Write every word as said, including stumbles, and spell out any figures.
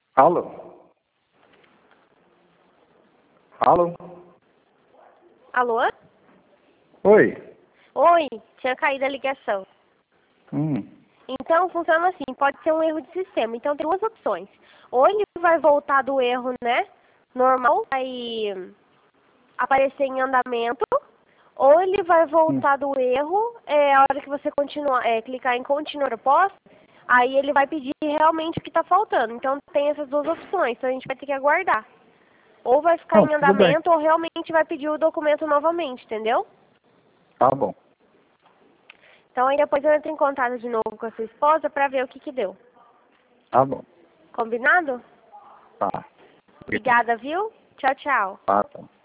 Alô? Alô? Alô? Oi? Oi, tinha caído a ligação. Hum. Então, funciona assim, pode ser um erro de sistema. Então, tem duas opções. Ou ele vai voltar do erro, né, normal, vai aparecer em andamento, ou ele vai Hum. voltar do erro, é, a hora que você continuar, é, clicar em continuar após, aí ele vai pedir realmente o que está faltando. Então, tem essas duas opções, então a gente vai ter que aguardar. Ou vai ficar Não, em tudo bem. andamento, ou realmente vai pedir o documento novamente, entendeu? Tá bom. Então, aí depois eu entro em contato de novo com a sua esposa para ver o que que deu. Tá bom. Combinado? Tá. Obrigada, viu? Tchau, tchau. Tá, tá.